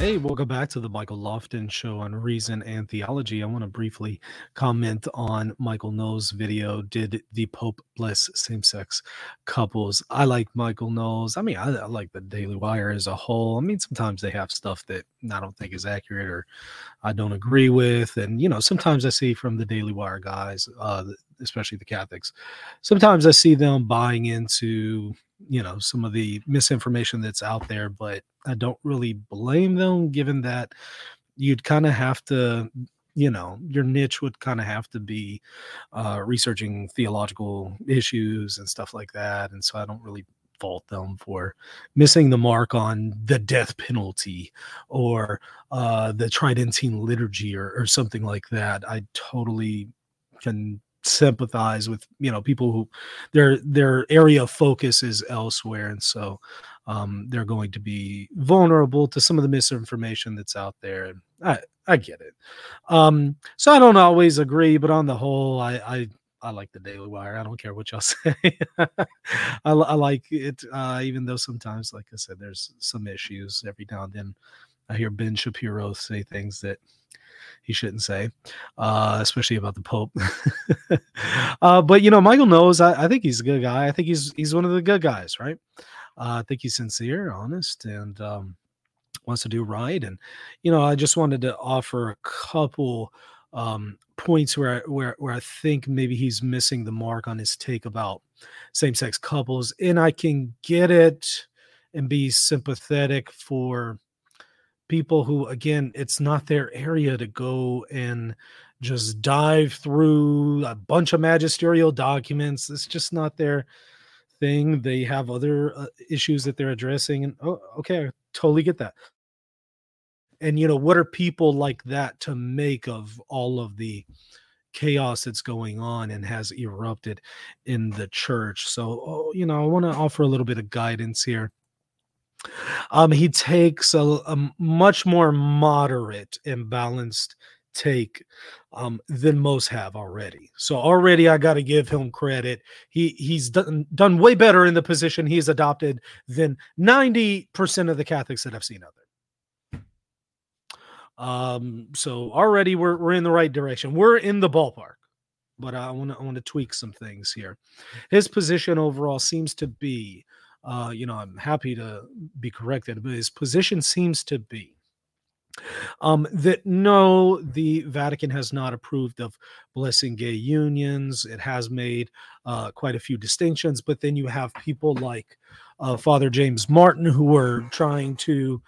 Hey, welcome back to the Michael Lofton Show on Reason and Theology. I want to briefly comment on Michael Knowles' video. Did the Pope bless same-sex couples? I like Michael Knowles. I like the Daily Wire as a whole. Sometimes they have stuff that I don't think is accurate or I don't agree with. And, sometimes I see from the Daily Wire guys, especially the Catholics, sometimes I see them buying into some of the misinformation that's out there, but I don't really blame them, given that you'd kind of have to, your niche would kind of have to be researching theological issues and stuff like that. And so I don't really fault them for missing the mark on the death penalty or the Tridentine liturgy or something like that. I totally can sympathize with people who their area of focus is elsewhere, and so they're going to be vulnerable to some of the misinformation that's out there. And I get it. So I don't always agree, but on the whole, I like the Daily Wire. I don't care what y'all say. I like it, even though sometimes, like I said, there's some issues. Every now and then I hear Ben Shapiro say things that he shouldn't say, especially about the Pope. But Michael Knowles, I think he's a good guy. I think he's one of the good guys, right? I think he's sincere, honest, and wants to do right. And I just wanted to offer a couple points where I think maybe he's missing the mark on his take about same-sex couples, and I can get it and be sympathetic for people who, again, it's not their area to go and just dive through a bunch of magisterial documents. It's just not their thing. They have other issues that they're addressing, and okay, I totally get that. And what are people like that to make of all of the chaos that's going on and has erupted in the church? So I want to offer a little bit of guidance here. He takes a much more moderate and balanced take than most have already. So already I got to give him credit. He's done way better in the position he's adopted than 90% of the Catholics that I've seen out there. So already we're in the right direction. We're in the ballpark. But I want to tweak some things here. His position overall seems to be, I'm happy to be corrected, but his position seems to be that no, the Vatican has not approved of blessing gay unions. It has made quite a few distinctions, but then you have people like Father James Martin who are trying to,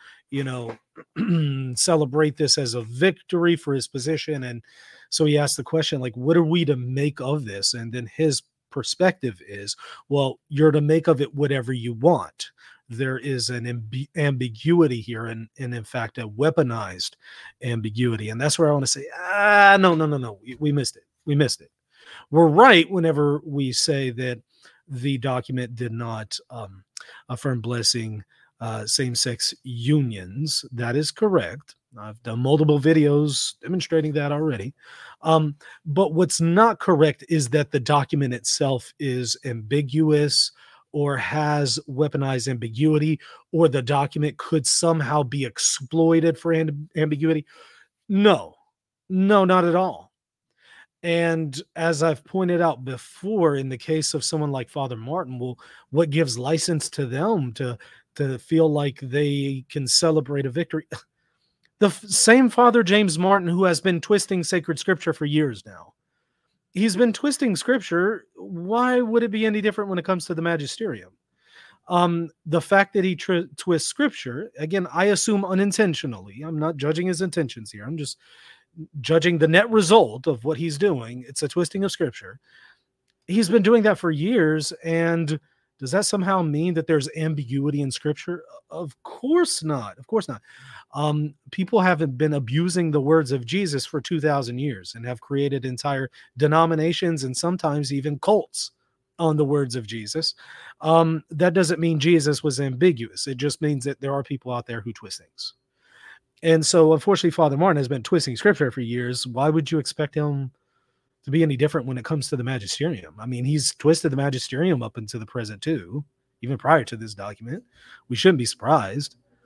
celebrate this as a victory for his position. And so he asked the question, like, what are we to make of this? And then his perspective is, well, you're to make of it whatever you want. There is an ambiguity here, and in fact, a weaponized ambiguity. And that's where I want to say, no. We missed it. We missed it. We're right whenever we say that the document did not affirm blessing same-sex unions. That is correct. I've done multiple videos demonstrating that already. But what's not correct is that the document itself is ambiguous or has weaponized ambiguity, or the document could somehow be exploited for ambiguity. No, not at all. And as I've pointed out before, in the case of someone like Father Martin, well, what gives license to them to feel like they can celebrate a victory? The same Father James Martin who has been twisting sacred scripture for years now. He's been twisting scripture. Why would it be any different when it comes to the magisterium? The fact that he twists scripture, again, I assume unintentionally. I'm not judging his intentions here. I'm just judging the net result of what he's doing. It's a twisting of scripture. He's been doing that for years. And does that somehow mean that there's ambiguity in scripture? Of course not. Of course not. People haven't been abusing the words of Jesus for 2,000 years and have created entire denominations and sometimes even cults on the words of Jesus. That doesn't mean Jesus was ambiguous. It just means that there are people out there who twist things. And so, unfortunately, Father Martin has been twisting scripture for years. Why would you expect him to be any different when it comes to the magisterium? I mean, he's twisted the magisterium up into the present too, even prior to this document. We shouldn't be surprised.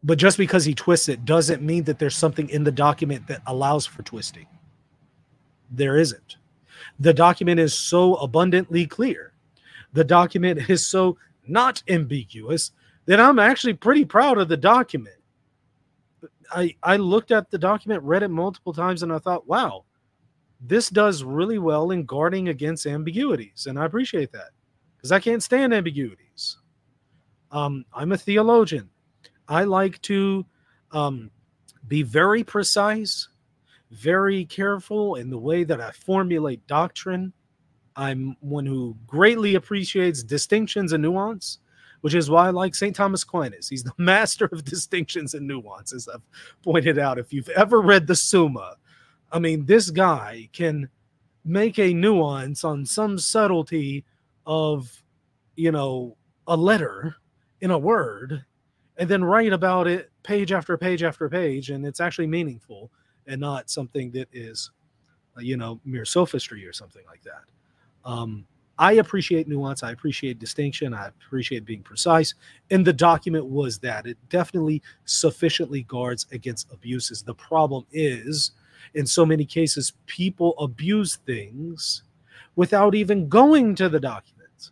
But just because he twists it doesn't mean that there's something in the document that allows for twisting. There isn't. The document is so abundantly clear. The document is so not ambiguous that I'm actually pretty proud of the document. I looked at the document, read it multiple times, and I thought, wow, this does really well in guarding against ambiguities. And I appreciate that because I can't stand ambiguities. I'm a theologian. I like to be very precise, very careful in the way that I formulate doctrine. I'm one who greatly appreciates distinctions and nuance, which is why I like St. Thomas Aquinas. He's the master of distinctions and nuance, as I've pointed out. If you've ever read the Summa, I mean, this guy can make a nuance on some subtlety of, a letter in a word, and then write about it page after page after page, and it's actually meaningful and not something that is, mere sophistry or something like that. I appreciate nuance. I appreciate distinction. I appreciate being precise. And the document was that. It definitely sufficiently guards against abuses. The problem is, in so many cases, people abuse things without even going to the document.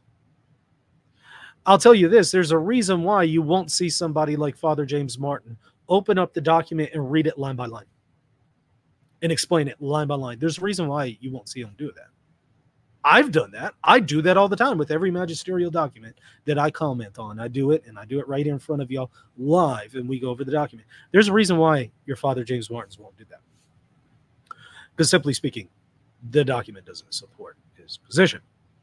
I'll tell you this, there's a reason why you won't see somebody like Father James Martin open up the document and read it line by line and explain it line by line. There's a reason why you won't see him do that. I've done that. I do that all the time with every magisterial document that I comment on. I do it, and I do it right in front of y'all live, and we go over the document. There's a reason why your Father James Martins won't do that. Because simply speaking, the document doesn't support his position.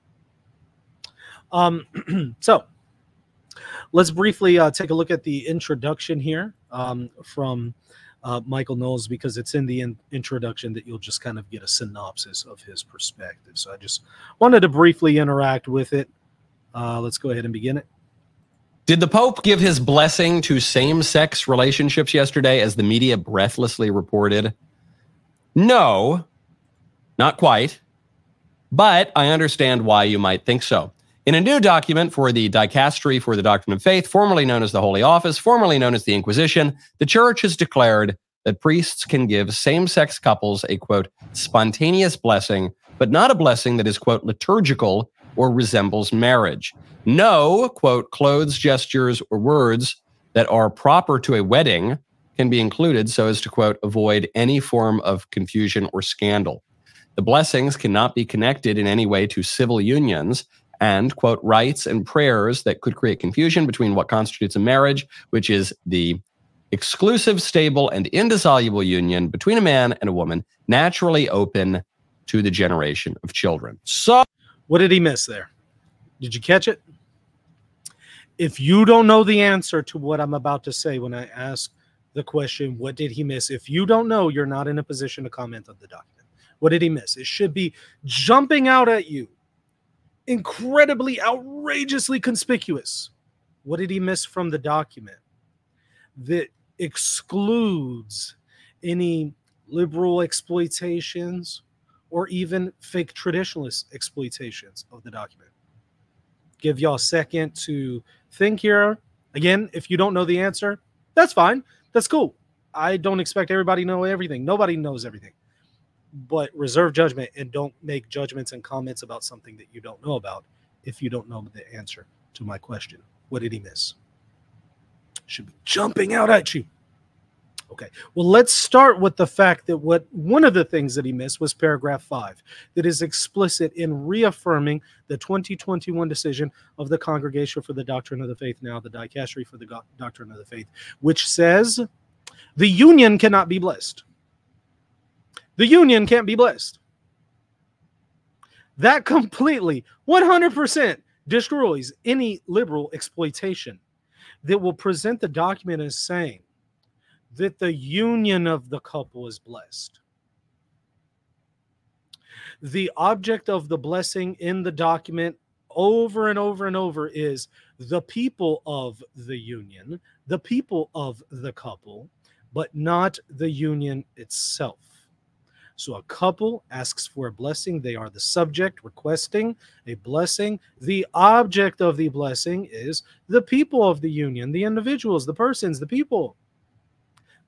So let's briefly take a look at the introduction here from Michael Knowles, because it's in the introduction that you'll just kind of get a synopsis of his perspective. So I just wanted to briefly interact with it. Let's go ahead and begin it. Did the Pope give his blessing to same-sex relationships yesterday, as the media breathlessly reported? No, not quite. But I understand why you might think so. In a new document for the Dicastery for the Doctrine of Faith, formerly known as the Holy Office, formerly known as the Inquisition, the Church has declared that priests can give same-sex couples a, quote, spontaneous blessing, but not a blessing that is, quote, liturgical or resembles marriage. No, quote, clothes, gestures, or words that are proper to a wedding can be included so as to, quote, avoid any form of confusion or scandal. The blessings cannot be connected in any way to civil unions and, quote, rites and prayers that could create confusion between what constitutes a marriage, which is the exclusive, stable, and indissoluble union between a man and a woman, naturally open to the generation of children. So, what did he miss there? Did you catch it? If you don't know the answer to what I'm about to say when I ask the question, what did he miss? If you don't know, you're not in a position to comment on the document. What did he miss? It should be jumping out at you. Incredibly, outrageously conspicuous. What did he miss from the document that excludes any liberal exploitations or even fake traditionalist exploitations of the document? Give y'all a second to think here. Again, if you don't know the answer, that's fine. That's cool. I don't expect everybody to know everything. Nobody knows everything. But reserve judgment and don't make judgments and comments about something that you don't know about if you don't know the answer to my question. What did he miss? Should be jumping out at you. Okay, well, let's start with the fact that one of the things that he missed was paragraph 5, that is explicit in reaffirming the 2021 decision of the Congregation for the Doctrine of the Faith, now the Dicastery for the Doctrine of the Faith, which says the union cannot be blessed. The union can't be blessed. That completely, 100% destroys any liberal exploitation that will present the document as saying that the union of the couple is blessed. The object of the blessing in the document over and over and over is the people of the union, the people of the couple, but not the union itself. So a couple asks for a blessing. They are the subject requesting a blessing. The object of the blessing is the people of the union, the individuals, the persons, the people.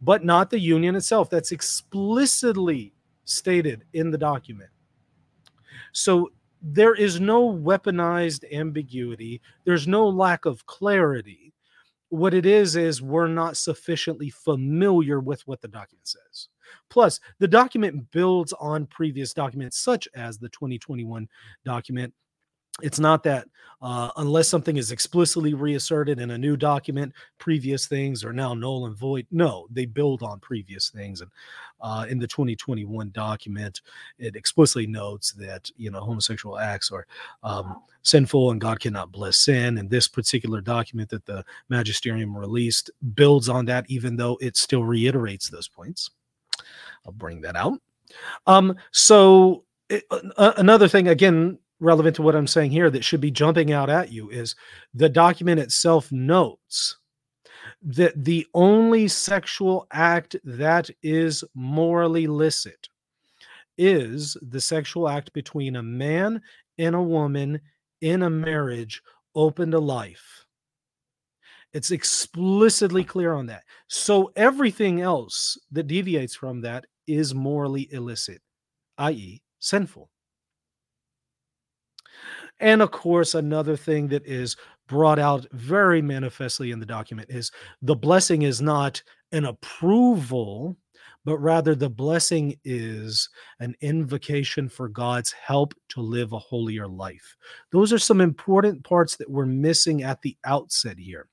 but not the union itself. That's explicitly stated in the document. So there is no weaponized ambiguity. There's no lack of clarity. What it is we're not sufficiently familiar with what the document says. Plus, the document builds on previous documents, such as the 2021 document. It's not that unless something is explicitly reasserted in a new document, previous things are now null and void. No, they build on previous things. And in the 2021 document, it explicitly notes that, homosexual acts are sinful and God cannot bless sin. And this particular document that the magisterium released builds on that, even though it still reiterates those points. I'll bring that out. Another thing, again, relevant to what I'm saying here, that should be jumping out at you is the document itself notes that the only sexual act that is morally licit is the sexual act between a man and a woman in a marriage open to life. It's explicitly clear on that. So everything else that deviates from that is morally illicit, i.e., sinful. And of course, another thing that is brought out very manifestly in the document is the blessing is not an approval, but rather the blessing is an invocation for God's help to live a holier life. Those are some important parts that we're missing at the outset here,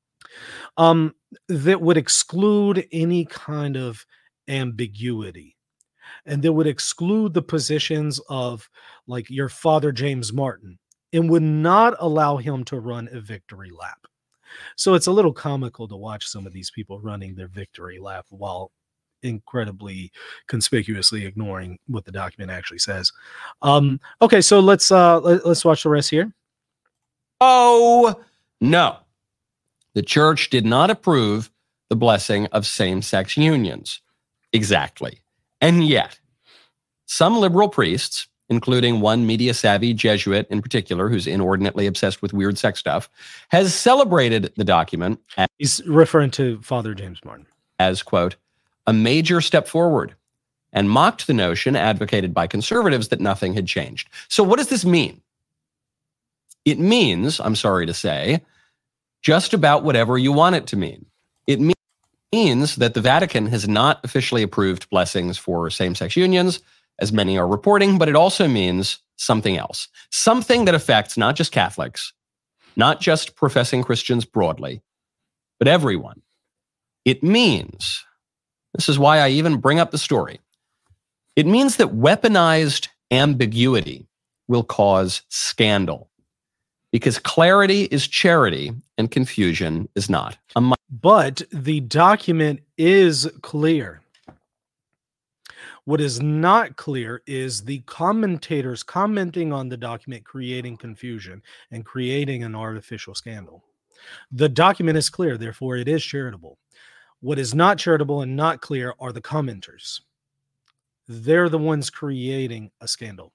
that would exclude any kind of ambiguity. And that would exclude the positions of like your Father James Martin and would not allow him to run a victory lap. So it's a little comical to watch some of these people running their victory lap while incredibly conspicuously ignoring what the document actually says. Okay, so let's watch the rest here. Oh, no. The church did not approve the blessing of same-sex unions. Exactly. And yet, some liberal priests, including one media-savvy Jesuit in particular, who's inordinately obsessed with weird sex stuff, has celebrated the document. He's referring to Father James Martin. As, quote, a major step forward, and mocked the notion advocated by conservatives that nothing had changed. So what does this mean? It means, I'm sorry to say, just about whatever you want it to mean. It means that the Vatican has not officially approved blessings for same-sex unions, as many are reporting, but it also means something else. Something that affects not just Catholics, not just professing Christians broadly, but everyone. It means, this is why I even bring up the story, it means that weaponized ambiguity will cause scandal. Because clarity is charity and confusion is not. But the document is clear. What is not clear is the commentators commenting on the document creating confusion and creating an artificial scandal. The document is clear, therefore it is charitable. What is not charitable and not clear are the commenters. They're the ones creating a scandal.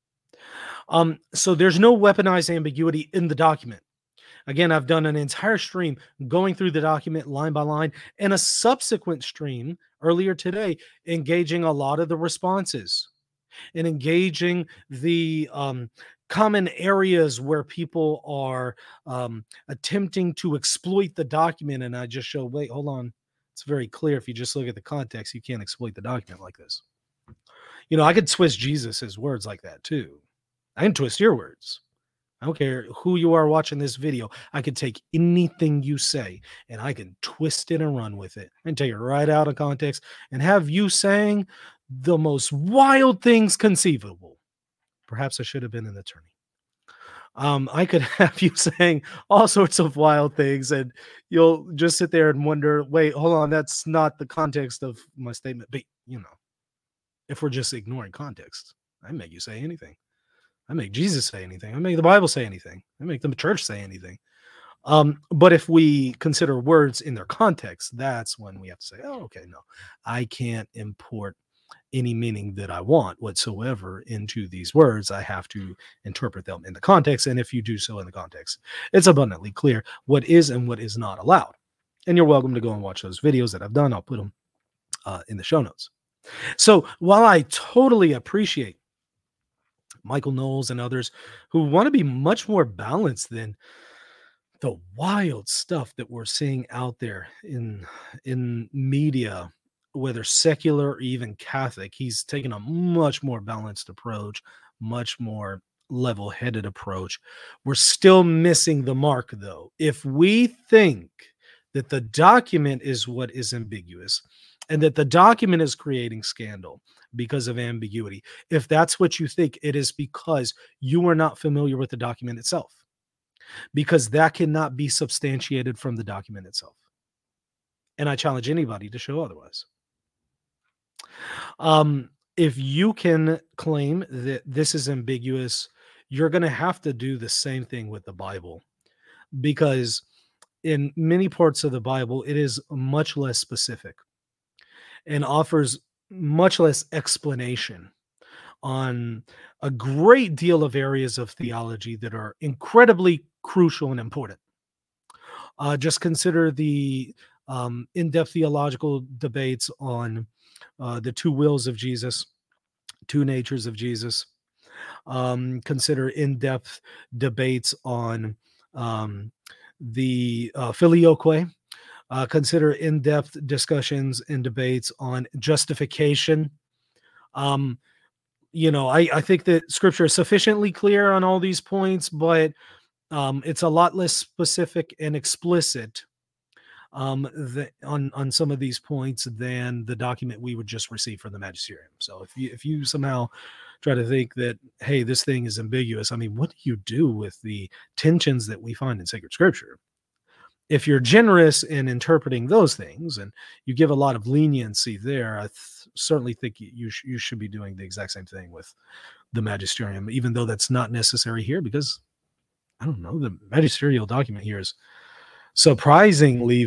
So there's no weaponized ambiguity in the document. Again, I've done an entire stream going through the document line by line, and a subsequent stream earlier today engaging a lot of the responses and engaging the common areas where people are attempting to exploit the document. And I just show, wait, hold on. It's very clear. If you just look at the context, you can't exploit the document like this. I could twist Jesus's words like that too. I can twist your words. I don't care who you are watching this video. I could take anything you say and I can twist it and run with it and take it right out of context and have you saying the most wild things conceivable. Perhaps I should have been an attorney. I could have you saying all sorts of wild things and you'll just sit there and wonder, wait, hold on, that's not the context of my statement. But, if we're just ignoring context, I make you say anything. I make Jesus say anything. I make the Bible say anything. I make the church say anything. But if we consider words in their context, that's when we have to say, oh, okay, no, I can't import any meaning that I want whatsoever into these words. I have to interpret them in the context. And if you do so in the context, it's abundantly clear what is and what is not allowed. And you're welcome to go and watch those videos that I've done. I'll put them in the show notes. So while I totally appreciate Michael Knowles and others who want to be much more balanced than the wild stuff that we're seeing out there in media, whether secular or even Catholic, he's taken a much more balanced approach, much more level-headed approach. We're still missing the mark, though. If we think that the document is what is ambiguous and that the document is creating scandal because of ambiguity, if that's what you think, it is because you are not familiar with the document itself, because that cannot be substantiated from the document itself. And I challenge anybody to show otherwise. If you can claim that this is ambiguous, you're going to have to do the same thing with the Bible, because in many parts of the Bible, it is much less specific and offers much less explanation on a great deal of areas of theology that are incredibly crucial and important. Just consider the in-depth theological debates on the two wills of Jesus, two natures of Jesus. Consider in-depth debates on the filioque. Consider in-depth discussions and debates on justification. I think that Scripture is sufficiently clear on all these points, but it's a lot less specific and explicit on some of these points than the document we would just receive from the magisterium. So if you somehow try to think that, hey, this thing is ambiguous, I mean, what do you do with the tensions that we find in sacred Scripture? If you're generous in interpreting those things and you give a lot of leniency there, I certainly think you should be doing the exact same thing with the magisterium, even though that's not necessary here, because I don't know, the magisterial document here is surprisingly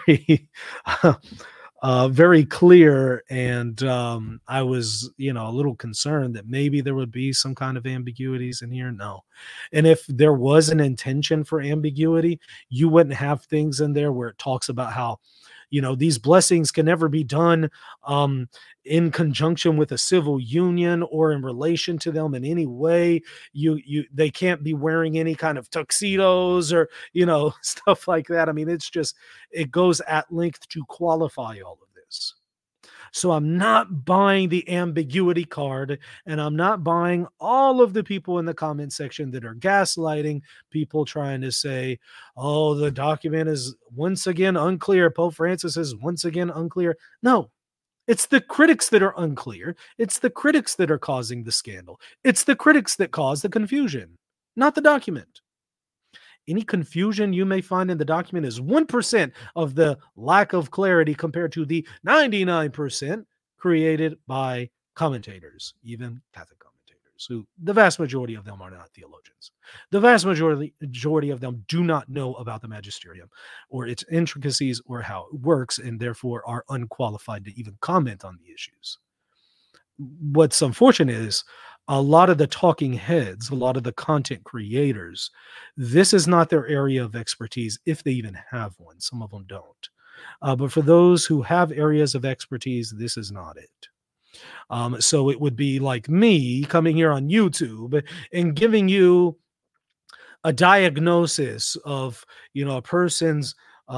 very clear. And I was, a little concerned that maybe there would be some kind of ambiguities in here. No. And if there was an intention for ambiguity, you wouldn't have things in there where it talks about how, these blessings can never be done in conjunction with a civil union or in relation to them in any way. They can't be wearing any kind of tuxedos or, stuff like that. I mean, it goes at length to qualify all of this. So I'm not buying the ambiguity card, and I'm not buying all of the people in the comment section that are gaslighting people trying to say, oh, the document is once again unclear. Pope Francis is once again unclear. No, it's the critics that are unclear. It's the critics that are causing the scandal. It's the critics that cause the confusion, not the document. Any confusion you may find in the document is 1% of the lack of clarity compared to the 99% created by commentators, even Catholic commentators, who the vast majority of them are not theologians. The vast majority of them do not know about the magisterium or its intricacies or how it works, and therefore are unqualified to even comment on the issues. What's unfortunate is a lot of the talking heads, a lot of the content creators, this is not their area of expertise, if they even have one. Some of them don't. But for those who have areas of expertise, this is not it. So it would be like me coming here on YouTube and giving you a diagnosis of, a person's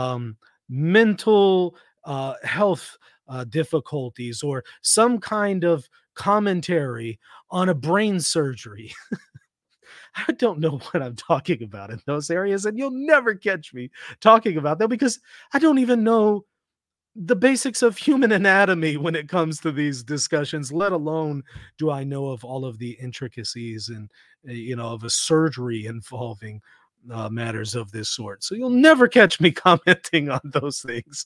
mental health difficulties or some kind of commentary on a brain surgery. I don't know what I'm talking about in those areas, and you'll never catch me talking about them because I don't even know the basics of human anatomy when it comes to these discussions, let alone do I know of all of the intricacies and, of a surgery involving matters of this sort. So you'll never catch me commenting on those things.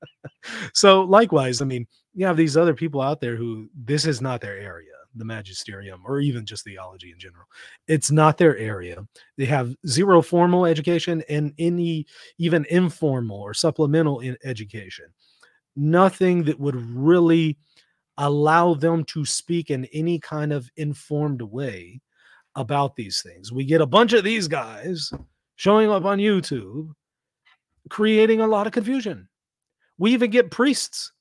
So likewise, I mean, you have these other people out there who this is not their area, the magisterium, or even just theology in general. It's not their area. They have zero formal education and any even informal or supplemental education. Nothing that would really allow them to speak in any kind of informed way about these things. We get a bunch of these guys showing up on YouTube, creating a lot of confusion. We even get priests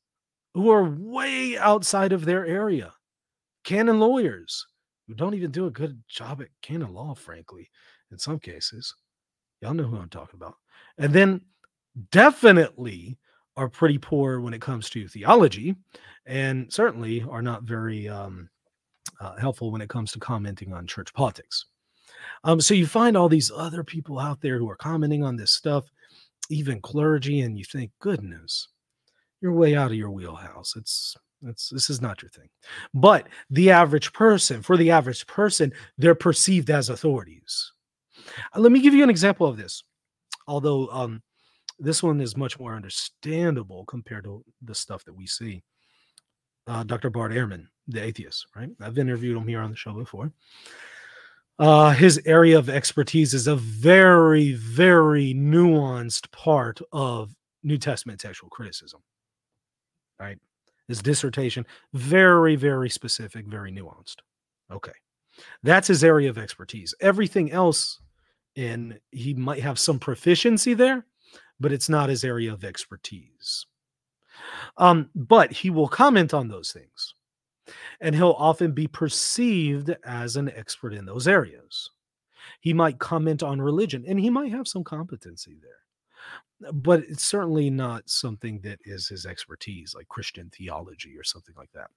who are way outside of their area, canon lawyers who don't even do a good job at canon law, frankly, in some cases. Y'all know who I'm talking about. And then definitely are pretty poor when it comes to theology, and certainly are not very helpful when it comes to commenting on church politics. So you find all these other people out there who are commenting on this stuff, even clergy, and you think, goodness, you're way out of your wheelhouse. This is not your thing. But for the average person, they're perceived as authorities. Let me give you an example of this. Although this one is much more understandable compared to the stuff that we see. Dr. Bart Ehrman, the atheist, right? I've interviewed him here on the show before. His area of expertise is a very, very nuanced part of New Testament textual criticism, right? His dissertation, very, very specific, very nuanced. Okay. That's his area of expertise. Everything else, and he might have some proficiency there, but it's not his area of expertise. But he will comment on those things, and he'll often be perceived as an expert in those areas. He might comment on religion, and he might have some competency there, but it's certainly not something that is his expertise, like Christian theology or something like that.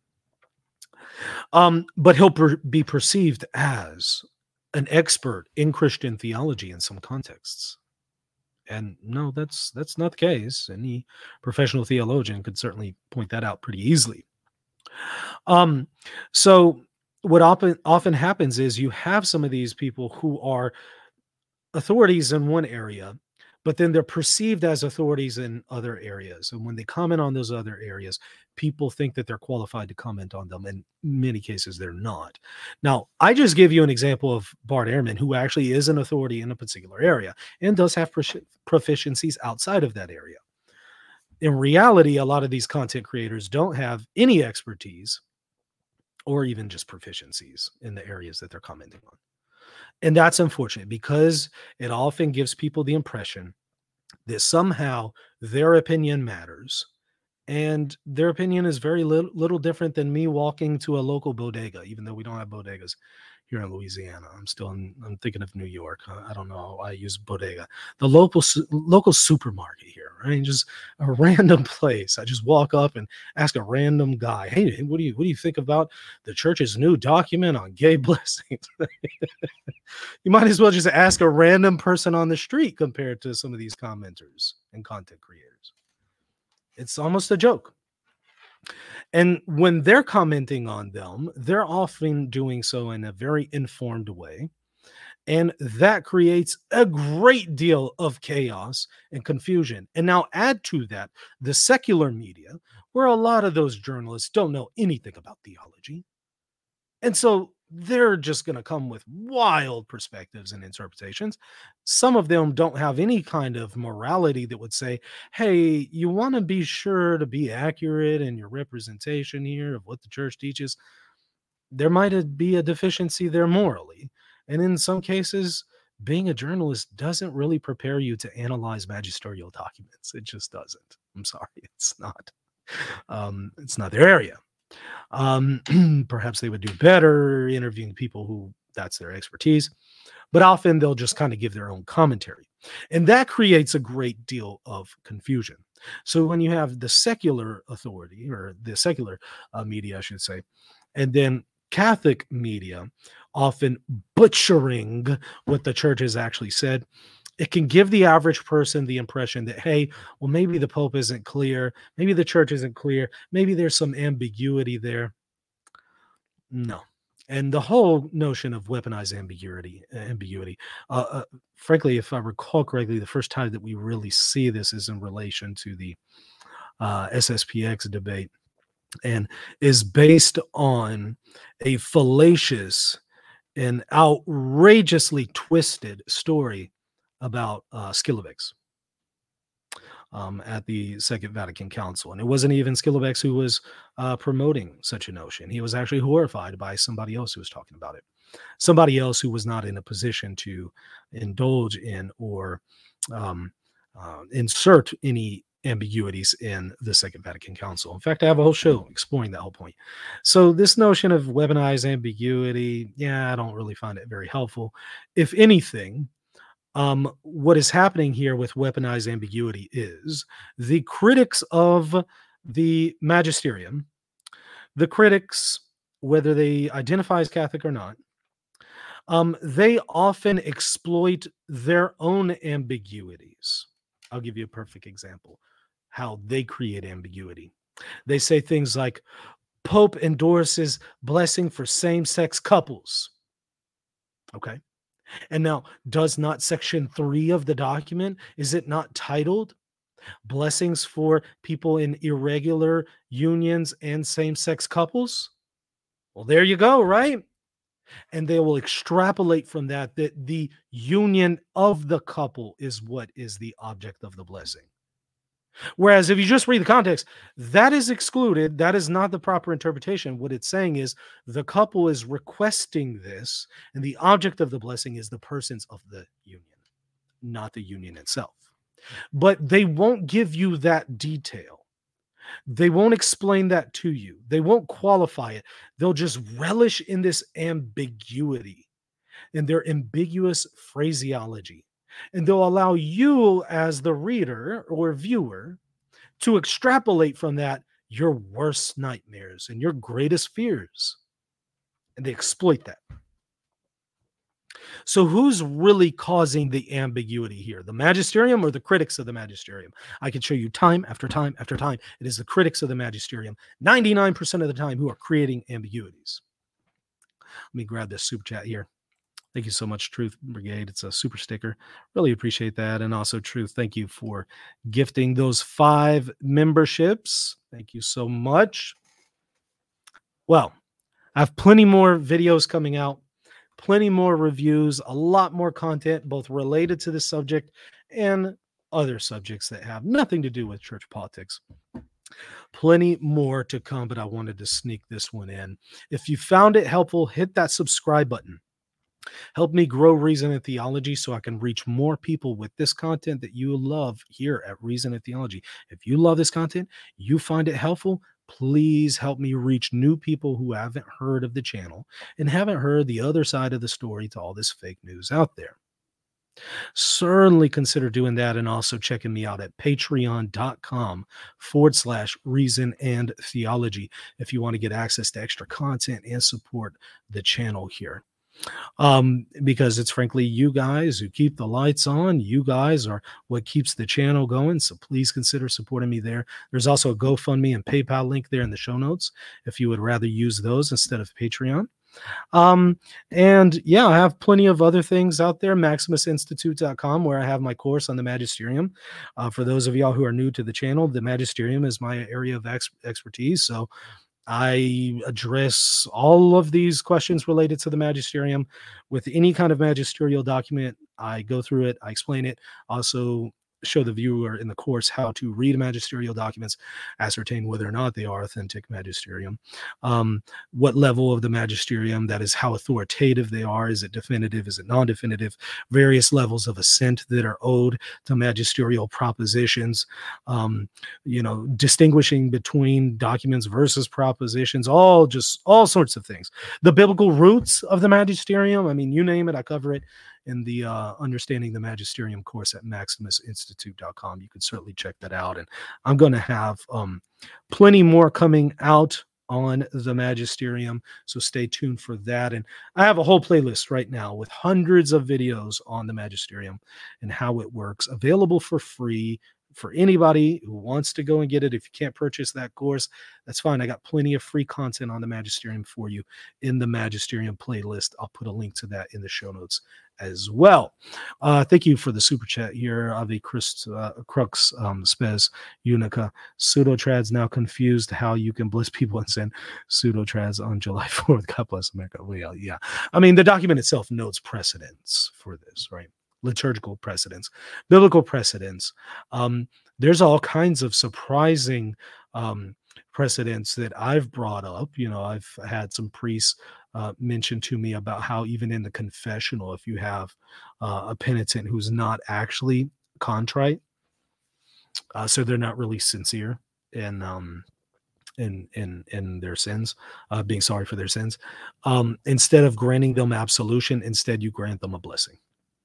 But he'll be perceived as an expert in Christian theology in some contexts. And no, that's not the case. Any professional theologian could certainly point that out pretty easily. So what often happens is you have some of these people who are authorities in one area, but then they're perceived as authorities in other areas. And when they comment on those other areas, people think that they're qualified to comment on them. In many cases, they're not. Now, I just give you an example of Bart Ehrman, who actually is an authority in a particular area and does have proficiencies outside of that area. In reality, a lot of these content creators don't have any expertise or even just proficiencies in the areas that they're commenting on. And that's unfortunate because it often gives people the impression that somehow their opinion matters. And their opinion is very little different than me walking to a local bodega, even though we don't have bodegas here in Louisiana. I'm thinking of New York. I don't know. I use bodega, the local supermarket here, right? Just a random place. I just walk up and ask a random guy, "Hey, what do you think about the church's new document on gay blessings?" You might as well just ask a random person on the street compared to some of these commenters and content creators. It's almost a joke. And when they're commenting on them, they're often doing so in a very informed way. And that creates a great deal of chaos and confusion. And now add to that the secular media, where a lot of those journalists don't know anything about theology. And so they're just going to come with wild perspectives and interpretations. Some of them don't have any kind of morality that would say, hey, you want to be sure to be accurate in your representation here of what the church teaches. There might be a deficiency there morally. And in some cases, being a journalist doesn't really prepare you to analyze magisterial documents. It just doesn't. I'm sorry. It's not their area. Perhaps they would do better interviewing people who that's their expertise, but often they'll just kind of give their own commentary. And that creates a great deal of confusion. So when you have the secular authority or the secular media, I should say, and then Catholic media often butchering what the church has actually said, it can give the average person the impression that, hey, well, maybe the Pope isn't clear. Maybe the church isn't clear. Maybe there's some ambiguity there. No. And the whole notion of weaponized ambiguity, frankly, if I recall correctly, the first time that we really see this is in relation to the SSPX debate, and is based on a fallacious and outrageously twisted story about Skilovex at the Second Vatican Council. And it wasn't even Skilovex who was promoting such a notion. He was actually horrified by somebody else who was talking about it. Somebody else who was not in a position to indulge in or insert any ambiguities in the Second Vatican Council. In fact, I have a whole show exploring that whole point. So this notion of weaponized ambiguity, I don't really find it very helpful. If anything, what is happening here with weaponized ambiguity is the critics of the magisterium, the critics, whether they identify as Catholic or not, they often exploit their own ambiguities. I'll give you a perfect example how they create ambiguity. They say things like, Pope endorses blessing for same-sex couples. Okay. And now, does not section 3 of the document, is it not titled blessings for people in irregular unions and same-sex couples? Well, there you go, right? And they will extrapolate from that the union of the couple is what is the object of the blessing. Whereas if you just read the context, that is excluded. That is not the proper interpretation. What it's saying is the couple is requesting this, and the object of the blessing is the persons of the union, not the union itself. But they won't give you that detail. They won't explain that to you. They won't qualify it. They'll just relish in this ambiguity, in their ambiguous phraseology. And they'll allow you as the reader or viewer to extrapolate from that your worst nightmares and your greatest fears. And they exploit that. So who's really causing the ambiguity here? The magisterium or the critics of the magisterium? I can show you time after time after time. It is the critics of the magisterium, 99% of the time, who are creating ambiguities. Let me grab this super chat here. Thank you so much, Truth Brigade. It's a super sticker. Really appreciate that. And also, Truth, thank you for gifting those 5 memberships. Thank you so much. Well, I have plenty more videos coming out, plenty more reviews, a lot more content, both related to this subject and other subjects that have nothing to do with church politics. Plenty more to come, but I wanted to sneak this one in. If you found it helpful, hit that subscribe button. Help me grow Reason and Theology so I can reach more people with this content that you love here at Reason and Theology. If you love this content, you find it helpful, please help me reach new people who haven't heard of the channel and haven't heard the other side of the story to all this fake news out there. Certainly consider doing that and also checking me out at patreon.com/Reason and Theology if you want to get access to extra content and support the channel here. Because it's frankly you guys who keep the lights on. You guys are what keeps the channel going. So please consider supporting me there. There's also a GoFundMe and PayPal link there in the show notes if you would rather use those instead of Patreon. And yeah, I have plenty of other things out there. MaximusInstitute.com, where I have my course on the magisterium. For those of y'all who are new to the channel, the magisterium is my area of expertise. So I address all of these questions related to the magisterium with any kind of magisterial document. I go through it, I explain it, also show the viewer in the course how to read magisterial documents, ascertain whether or not they are authentic magisterium, what level of the magisterium, that is how authoritative they are. Is it definitive? Is it non-definitive? Various levels of assent that are owed to magisterial propositions, distinguishing between documents versus propositions, all sorts of things. The biblical roots of the magisterium, I mean, you name it, I cover it in the Understanding the Magisterium course at MaximusInstitute.com. You can certainly check that out. And I'm going to have plenty more coming out on the magisterium, so stay tuned for that. And I have a whole playlist right now with hundreds of videos on the magisterium and how it works, available for free for anybody who wants to go and get it. If you can't purchase that course, that's fine. I got plenty of free content on the magisterium for you in the magisterium playlist. I'll put a link to that in the show notes as well. Thank you for the super chat here. Avi Crux Spez Unica. Pseudo-trads now confused how you can bless people and send pseudo-trads on July 4th. God bless America. Well, yeah. I mean, the document itself notes precedents for this, right? Liturgical precedents, biblical precedents. There's all kinds of surprising precedents that I've brought up. I've had some priests mention to me about how even in the confessional, if you have a penitent who's not actually contrite, So they're not really sincere in their sins, being sorry for their sins. Instead of granting them absolution, instead you grant them a blessing.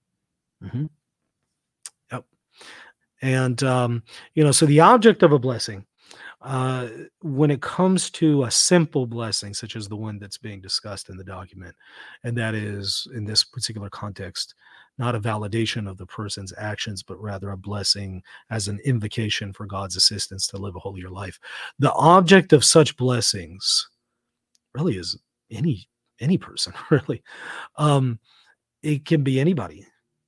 Yep. And so the object of a blessing, when it comes to a simple blessing, such as the one that's being discussed in the document, and that is, in this particular context, not a validation of the person's actions, but rather a blessing as an invocation for God's assistance to live a holier life. The object of such blessings really is any person, really. It can be anybody.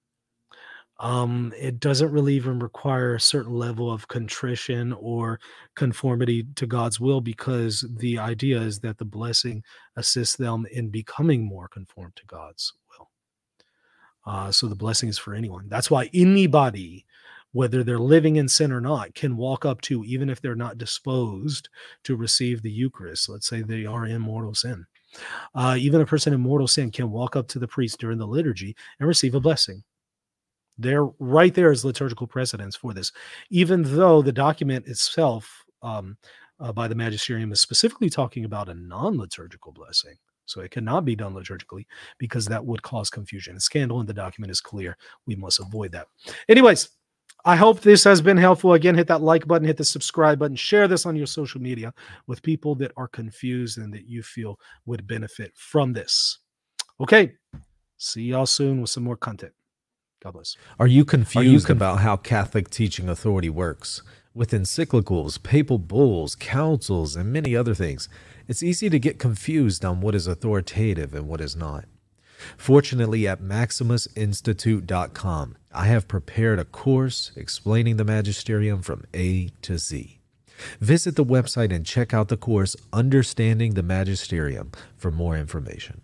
It doesn't really even require a certain level of contrition or conformity to God's will, because the idea is that the blessing assists them in becoming more conformed to God's will. So the blessing is for anyone. That's why anybody, whether they're living in sin or not, can walk up to, even if they're not disposed to receive the Eucharist. Let's say they are in mortal sin. Even a person in mortal sin can walk up to the priest during the liturgy and receive a blessing. Right there is liturgical precedence for this, even though the document itself by the magisterium is specifically talking about a non-liturgical blessing. So it cannot be done liturgically, because that would cause confusion. A scandal in the document is clear. We must avoid that. Anyways, I hope this has been helpful. Again, hit that like button, hit the subscribe button, share this on your social media with people that are confused and that you feel would benefit from this. Okay, see y'all soon with some more content. God bless. Are you confused about how Catholic teaching authority works? With encyclicals, papal bulls, councils, and many other things, it's easy to get confused on what is authoritative and what is not. Fortunately, at MaximusInstitute.com, I have prepared a course explaining the magisterium from A to Z. Visit the website and check out the course Understanding the Magisterium for more information.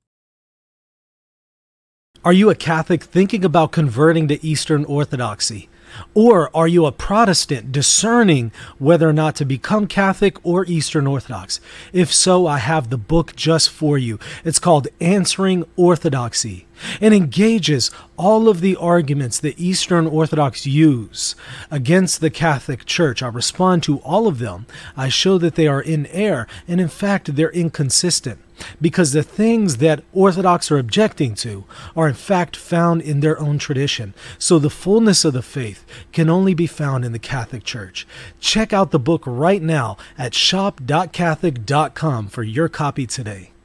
Are you a Catholic thinking about converting to Eastern Orthodoxy? Or are you a Protestant discerning whether or not to become Catholic or Eastern Orthodox? If so, I have the book just for you. It's called Answering Orthodoxy, and engages all of the arguments that Eastern Orthodox use against the Catholic Church. I respond to all of them. I show that they are in error, and in fact, they're inconsistent, because the things that Orthodox are objecting to are in fact found in their own tradition. So the fullness of the faith can only be found in the Catholic Church. Check out the book right now at shop.catholic.com for your copy today.